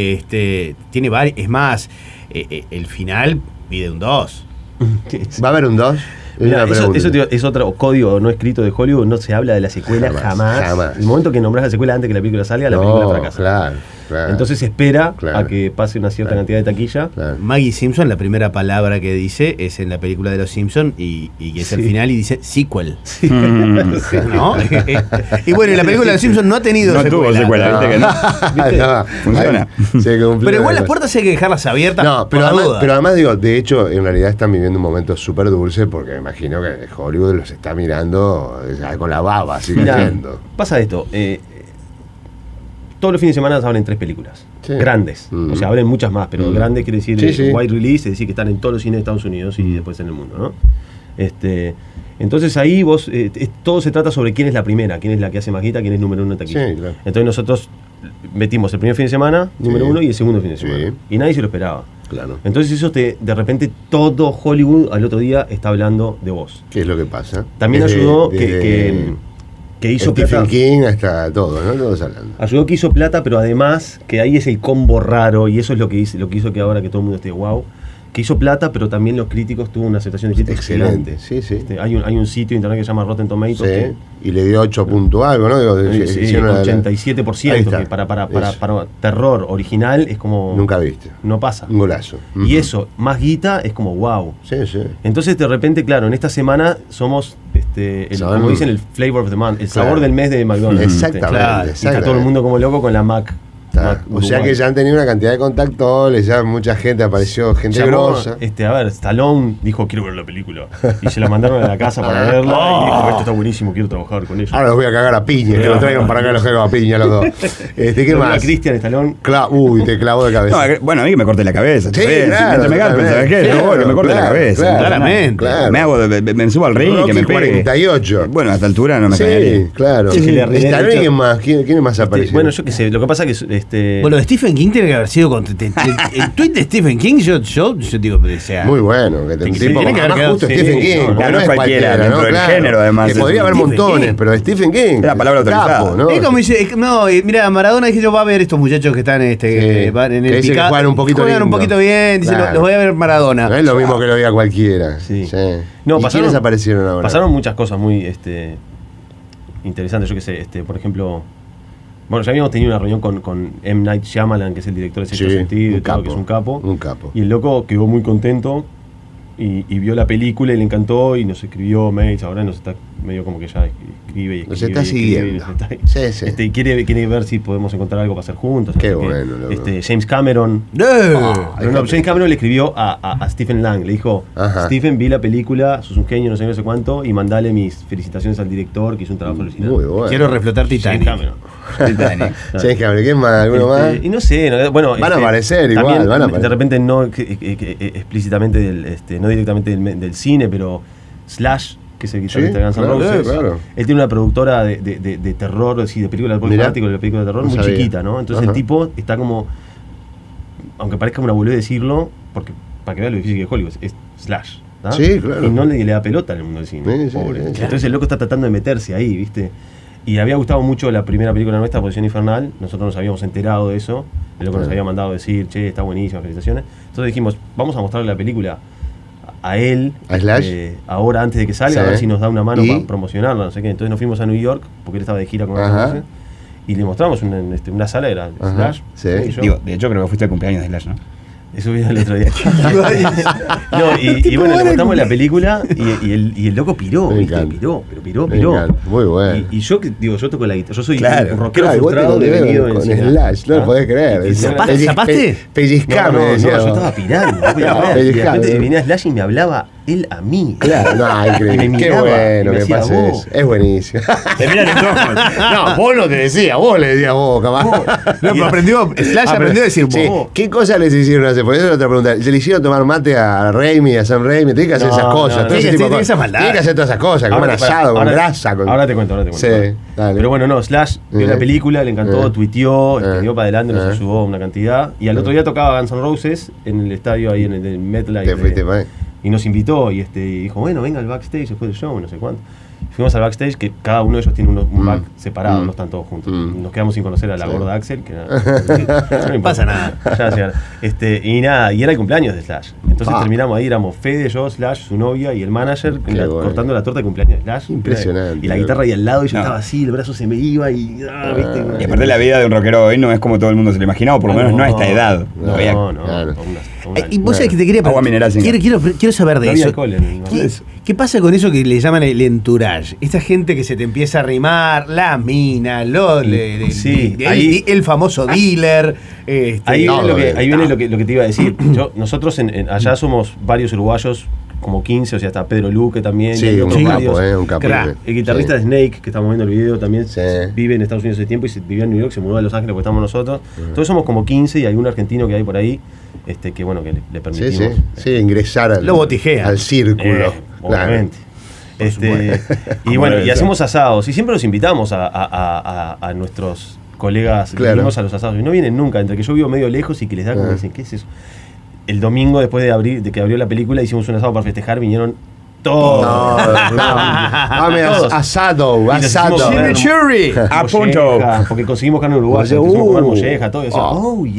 este, tiene varias, es más, eh, eh, el final pide un dos. ¿Va a haber un dos? Mirá, eso, eso te- es otro código no escrito de Hollywood, no se habla de la secuela Jamás, jamás. jamás. El momento que nombras la secuela antes que la película salga, la película fracasa. Claro, claro. Entonces se espera Claro. a que pase una cierta Claro. cantidad de taquilla. Claro. Maggie Simpson, la primera palabra que dice es en la película de los Simpsons y, y es el Sí. final y dice sequel. Mm. ¿No? y bueno, y la película de los Simpsons no ha tenido No tuvo secuela, viste que no. No, Funciona. ahí se cumplió Pero igual la las cosa. puertas hay que dejarlas abiertas. No, pero por la además, duda. pero además digo, de hecho, en realidad están viviendo un momento súper dulce porque me imagino que Hollywood los está mirando o sea, con la baba, así Mirá, cayendo. pasa esto. eh, todos los fines de semana se abren tres películas. Sí. Grandes. Mm. O sea, abren muchas más, pero Mm. grandes quiere decir Sí, eh, sí. wide release, es decir, que están en todos los cines de Estados Unidos y Mm. después en el mundo, ¿no? Este, entonces ahí vos, eh, es- todo se trata sobre quién es la primera, quién es la que hace más guita, quién es número uno en taquilla. Sí, claro. Entonces nosotros metimos el primer fin de semana, número Sí. uno, y el segundo fin de Sí. semana. Y nadie se lo esperaba. Claro. Entonces eso te, de repente todo Hollywood al otro día está hablando de vos. ¿Qué es lo que pasa? También Desde- ayudó que, desde que, que hizo Stephen plata. King hasta todo, ¿no? Todos hablando. Ayudó que hizo plata, pero además que ahí es el combo raro, y eso es lo que hizo, lo que hizo que ahora que todo el mundo esté wow, que hizo plata, pero también los críticos tuvo una aceptación de críticos Excelente, gigante. sí, sí. Este, hay, un, hay un sitio internet que se llama Rotten Tomatoes Sí, que y le dio ocho punto algo, ¿no? Digo, Sí, sí, sí, hicieron la- la- ochenta y siete por Ahí ciento, está. que para, para, para, Eso. para terror original es como... Nunca viste. No pasa. Un golazo. Y Ujú. eso, más guita, es como wow. Sí, sí. Entonces de repente, claro, en esta semana somos, este, el- Son- como dicen, el flavor of the month, el Claro. sabor del mes de McDonald's. Exactamente, ¿viste? Claro. Y está exactamente. todo el mundo como loco con la Mac. Está. Mac O sea Uruguay. que ya han tenido una cantidad de contactos, ya mucha gente apareció, gente Llamó, grosa. este, a ver, Stallone dijo, quiero ver la película. Y se la mandaron a la casa para verla. Y dijo, esto está buenísimo, quiero trabajar con ellos. Ahora los voy a cagar a piña, que lo traigan para acá los cago a piña los dos. Este, ¿qué Lo vi a más? Cristian Stallone. Cla- Uy, te clavó de cabeza. No, bueno, a mí que me corte la cabeza. Sí, está bien, claro, mientras me garpen, ¿sabes qué? claro, Yo voy, que me corte claro, la cabeza. claro, claramente. claro. Me hago, de- me, me subo al ring y que me Rocky pegue. cuarenta y ocho. Bueno, a esta altura no me Sí, extrañaría. claro. Sí, sí, le arruiné, Está de bien, hecho. ¿quién más? ¿Quién, quién más Este, apareció? bueno, yo qué sé, lo que pasa que este, Bueno, de Stephen King tiene que haber sido con. te- te- el, el tweet de Stephen King, yo, yo, yo digo, o sea. Muy bueno, que te, Tiene que- tipo, tiene que haber además quedado- justo sí, Stephen no, King, no, porque no no es es cualquiera, cualquiera, dentro ¿no? del Claro. género, además, Que es podría haber Stephen montones, King. pero de Stephen King. Es la palabra autorizada. Capo, ¿no? Es como dice, es- no, eh, mira, Maradona dije yo, va a ver estos muchachos que están este, Sí, eh, van en que el dice que pica- juegan un poquito juegan un lindo. poquito bien, dice, Claro. los, los voy a ver Maradona. No es lo mismo que lo diga cualquiera. Sí. Sí. No, ¿Y pasaron- quiénes aparecieron ahora? pasaron muchas cosas muy este, interesantes. Yo qué sé, este, por ejemplo, bueno, ya habíamos tenido una reunión con, con M. Night Shyamalan, que es el director de Sexto Sí, Sentido, y un todo, capo, que es un capo. un capo. Y el loco quedó muy contento y, y vio la película y le encantó y nos escribió mails. Ahora nos está medio como que ya escribe y escribe. Nos está y escribe, y siguiendo. nos está- Sí, sí. Este, y quiere, quiere ver si podemos encontrar algo para hacer juntos. Qué así que, bueno, loco. este, James Cameron. ¡Eh! Ah, Pero no, James Cameron le escribió a, a- a Stephen Lang, le dijo, Ajá. Stephen, vi la película, sos un genio, no sé, no sé cuánto, y mandale mis felicitaciones al director, que hizo un trabajo alucinante. Muy bueno. Quiero reflotar James Titanic. Cameron. Titanic. James Cameron, ¿quién más? ¿Alguno Este, más? y no sé, no, bueno, Van a este, aparecer igual, también, van a aparecer. de repente no que- que- que- que- explícitamente, del, este, no directamente del, del cine, pero Slash, que es el guitarrista Sí, de Guns N' claro, Roses, sí, claro. él tiene una productora de, de, de, de terror, así, de películas de Mirá. fanático de películas de terror, No muy sabía. chiquita, ¿no? Entonces Ajá. el tipo está como, aunque parezca una boludez decirlo, porque para que vean lo difícil que es Hollywood, es Slash. ¿tá? Sí, claro. Y no le, le da pelota en el mundo del cine. Sí, sí, pobre. sí, sí. Entonces el loco está tratando de meterse ahí, ¿viste? Y había gustado mucho la primera película nuestra, Posición Infernal. Nosotros nos habíamos enterado de eso. El loco nos Sí. había mandado decir, che, está buenísima, felicitaciones. Entonces dijimos, vamos a mostrarle la película a él, ¿A Slash? eh, ahora antes de que salga, Sí. a ver si nos da una mano ¿Y? para promocionarla, no sé qué. Entonces nos fuimos a New York, porque él estaba de gira con Ajá. nosotros, ¿eh? Y le mostramos una, en este, una sala, era Ajá. Slash. Sí. y yo. Digo, de hecho creo que fuiste al cumpleaños de Slash, ¿no? Eso vino el otro día. no, y, y bueno, le mostramos la película y, y, el, y el loco piró, Me ¿viste? encanta. Piró, pero piró, Me piró. encanta. Muy bueno. Y, y yo, que- digo, yo toco la guitarra. Yo soy Claro, un rockero Claro, igual te frustrado lo de veo venido con en Slash, no lo podés creer. Y- y- ¿Zapaste? Pelliz- ¿Zapaste? pe- Pellizcame, No, no, no, decía. yo estaba pirando. no podía Claro, creer. Y de pellizcame. repente venía Slash y me hablaba él a mí. Claro, no, increíble. Me Qué miraba y bueno me que decía, pase "Vos". eso. Es buenísimo. Te miran los ojos. No, vos no te decía, vos le decías vos, capaz. No, pero aprendió, Slash Ah, aprendió a decir sí, vos. ¿qué cosas les hicieron hacer? Por eso es otra pregunta. ¿Se le hicieron tomar mate a Raimi, a Sam Raimi? Tiene que hacer No, esas cosas. no, no. todo ese Tiene que tipo de hacer cosas. esas maldades. Tiene que hacer todas esas cosas, como un Ahora, asado, para- con ahora- grasa. Con... Ahora te cuento, ahora te cuento. Sí, dale. Pero bueno, no, Slash vio Eh. la película, le encantó, Eh. tuiteó, Eh. este, dio para adelante, nos Eh. ayudó una cantidad. Y al otro día tocaba Guns N' Roses en el estadio ahí en el, el MetLife. Te fuiste de- para ahí. y nos invitó y este y dijo, bueno, venga al backstage después del show, no sé cuánto. Fuimos al backstage, que cada uno de ellos tiene uno- un Mm. back separado, Mm. no están todos juntos. Mm. Nos quedamos sin conocer a la Sí. gorda Axel, que era- no pasa nada. Ya llegará. Este, y nada, y era el cumpleaños de Slash. Entonces Ah. terminamos ahí, éramos Fede, yo, Slash, su novia y el manager Qué la- bueno. cortando la torta de cumpleaños de Slash. Impresionante. Y la guitarra ahí al lado y yo No. estaba así, el brazo se me iba y. ah, ¿viste? Y aparte la vida de un rockero hoy no es como todo el mundo se lo imaginaba, por lo menos no a esta edad. No, No había- no, no. claro. una- una- Eh, y vos sabés que te quería Agua mineral sin quiero, gas. quiero, quiero saber de No había eso. alcohol en- ¿Qué, qué pasa con eso que le llaman el entourage? Esta gente que se te empieza a rimar, la mina, lo, le- le- Sí, el, ahí- el famoso dealer. Este, Ahí No, viene, lo que, no, ahí no. viene lo, que, lo que te iba a decir. Yo, nosotros en, en- allá somos varios uruguayos, como quince, o sea, está Pedro Luque también. y Sí, hay un otros capo, varios. eh, un capo. Crack. El guitarrista Sí. de Snake, que estamos viendo el video, también Sí. vive en Estados Unidos hace tiempo y se, vivió en New York, se mudó a Los Ángeles porque estamos nosotros. Entonces somos como quince y hay un argentino que hay por ahí, este, que bueno, que le, le Sí, permitimos. sí, sí, ingresar al, Lo botijea. al círculo. Eh, claro. obviamente. Este, y Como bueno, debe y ser. hacemos asados. Y siempre los invitamos a, a- a- a- a nuestros colegas Claro. gringos a los asados. Y no vienen nunca, entre que yo vivo medio lejos y que les da como Ah. dicen, ¿qué es eso? El domingo, después de abrir, de que abrió la película, hicimos un asado para festejar, vinieron todos. No, no. Dame as- Todos. asado, Y les asado. hicimos comer Chimichurri. A punto. molleja, porque conseguimos carne uruguaya, Molle- empezamos a comer uh. molleja, todo. Y decían, Oh. oh,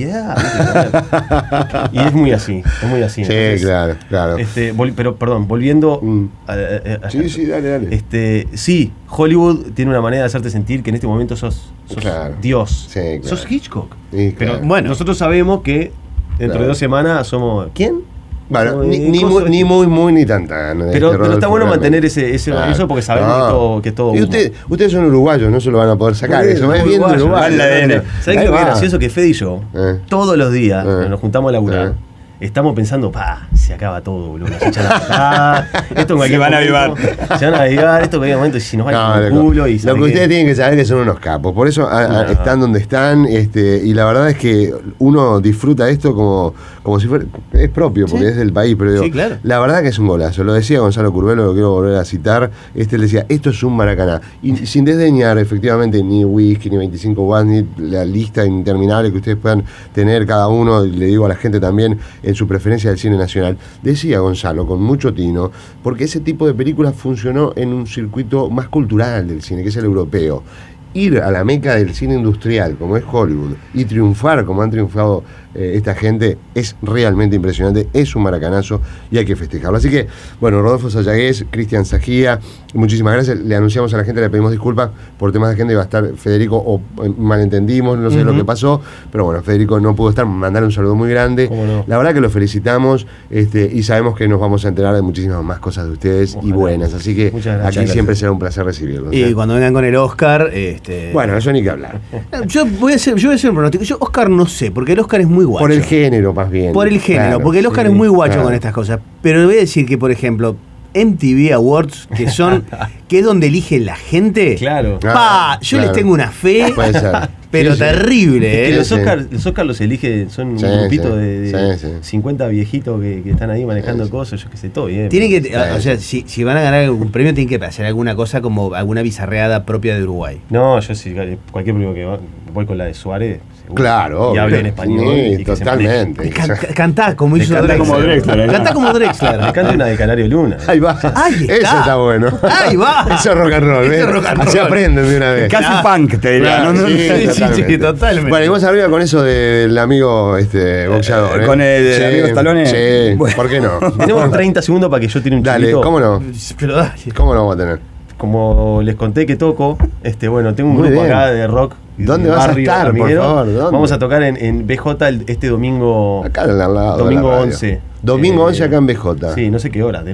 yeah. Y es muy así, es muy así. Sí, Entonces, claro, claro. Este, vol- pero, perdón, volviendo Mm. a- a- a- Sí, sí, dale, dale. Este, sí, Hollywood tiene una manera de hacerte sentir que en este momento sos, sos Claro. Dios. Sí, claro. Sos Hitchcock. Sí, Pero claro. bueno, nosotros sabemos que dentro Claro. de dos semanas somos. ¿Quién? Bueno, Somos, ni, eh, ni cosas- muy, ni muy, muy, ni tan, tan. Pero, este, pero Rodolfo, está bueno realmente. mantener ese, ese Claro. eso porque sabemos No. que, todo, que es todo. Y humo. usted, ustedes son uruguayos, no se lo van a poder sacar. Por Eso eso, es bien uruguayo, uruguayo. va el A D N. ¿Sabes Ahí qué es lo va. gracioso? Que Fede y yo, Eh. todos los días, Eh. cuando nos juntamos a laburar, Eh. estamos pensando, pa, se acaba todo, boludo. Nos echan a matar. Esto en cualquier van a momento- Se van a avivar, esto en cualquier momento, y si nos van No, a el loco. culo. Y lo ¿sabe que qué? ustedes tienen que saber es que son unos capos. Por eso a- a- No. están donde están. Este, y la verdad es que uno disfruta esto como, como si fuera. Es propio, porque Sí. es del país. Pero digo, Sí, claro. la verdad que es un golazo. Lo decía Gonzalo Curvelo, lo quiero volver a citar. Este le decía: esto es un Maracaná. Y sin desdeñar, efectivamente, ni whisky, ni veinticinco watts, ni la lista interminable que ustedes puedan tener cada uno. Y le digo a la gente también en su preferencia del cine nacional. Decía Gonzalo, con mucho tino, porque ese tipo de películas funcionó en un circuito más cultural del cine, que es el europeo. Ir a la meca del cine industrial, como es Hollywood, y triunfar como han triunfado eh, esta gente, es realmente impresionante, es un maracanazo y hay que festejarlo. Así que, bueno, Rodolfo Sayagués, Cristian Sajía, muchísimas gracias. Le anunciamos a la gente, le pedimos disculpas por temas de gente, iba a estar Federico, o eh, malentendimos, no sé Ujú. lo que pasó, pero bueno, Federico no pudo estar, mandar un saludo muy grande. ¿Cómo no? La verdad que lo felicitamos este, y sabemos que nos vamos a enterar de muchísimas más cosas de ustedes y Ojalá. buenas. Así que Muchas gracias. aquí siempre será un placer recibirlos. Y ¿eh? cuando vengan con el Oscar, este. Bueno, eso ni que hablar. Yo voy a hacer, yo voy a hacer un pronóstico. Yo Oscar no sé, porque el Oscar es muy guacho. Por el género, más bien. Por el género, Claro, porque el Oscar sí, es muy guacho claro. con estas cosas. Pero le voy a decir que, por ejemplo, M T V Awards, que son, que es donde elige la gente. Claro. Ah, Pa, yo claro. les tengo una fe, Puede ser. pero Sí, sí. terrible, Que ¿eh? Sí, los, sí. Oscar, los Oscar los elige, son Sí, un grupito sí. de, de Sí, sí. cincuenta viejitos que, que están ahí manejando Sí, sí. cosas, yo que sé, todo bien. Tienen que, Sí, o sí. sea, si, si van a ganar algún premio, tienen que hacer alguna cosa como alguna bizarreada propia de Uruguay. No, yo sí, cualquier premio que va, voy con la de Suárez. seguro. Claro. Y hablo en obvio. español. Sí, y que se totalmente. Can- ca- cantá como hizo canta Drexler. como Drexler, ¿eh? Cantá como Me Drexler. canta una de Canario Luna. Ahí va. Ahí está. Eso está bueno. Ahí va. Eso es rock and roll, Eso ¿eh? es rock and Así roll. aprenden de una vez. Casi Claro. punk, te diría. Claro, ¿no? No, sí, no. sí, totalmente. sí, totalmente. Bueno, y vamos arriba con eso del amigo este, boxeador. Eh, ¿eh? con el- el amigo Stallone. Sí, Bueno. ¿por qué no? Tenemos treinta segundos para que yo tire un Dale, chivito. ¿cómo no? Pero dale. ¿Cómo lo vamos a tener? Como les conté que toco, este, bueno, tengo un Muy grupo bien. acá de rock. ¿Dónde de vas a barrio, estar, por amiguero. favor? ¿Dónde? Vamos a tocar en, en B J el- este domingo. Acá al lado. de Domingo la radio. once. Domingo Eh, once acá en B J. Sí, no sé qué hora, de noche.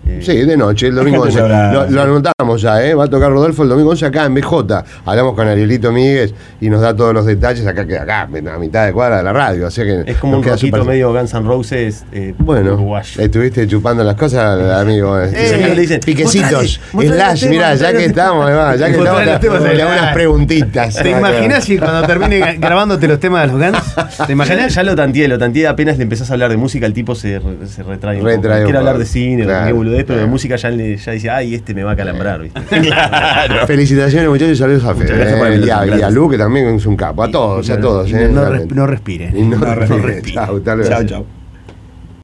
Eh, Sí, de noche, el domingo once. Lo, lo anotamos ya, ¿eh? Va a tocar Rodolfo el domingo once acá en B J. Hablamos con Arielito Míguez y nos da todos los detalles acá, que acá, a mitad de cuadra de la radio. Así que es como nos un queda rockito súper- medio Guns N' Roses eh, Bueno, uruguayo. estuviste chupando las cosas, amigo. Eh, Este, le dicen, piquecitos. mostrale, mostrale Slash, los temas, mirá, ya mostrale que los estamos, además, ya que Mostrale estamos, los temas le de hago unas Slash. preguntitas. ¿Te imaginas si cuando termine gra- grabándote los temas de los Guns? ¿Te Ya, imaginas? ya lo tanteé, lo tanteé apenas le empezás a hablar de música, el tipo se, re- se retrae un poco. Retrae un Quiere hablar poco. de cine, o de Claro, qué boludez, pero claro. de música ya, le, ya dice, ay, este me va a calambrar, ¿viste? Felicitaciones, muchachos, saludos a Fede. Muchas gracias por la eh, y, a, invitación, y a gracias. Lu, que también es un capo. A todos, a todos. Y eh, no, no realmente. res- no respiren. Y no, No respire. respire. Chau, tal vez. Chao, chao.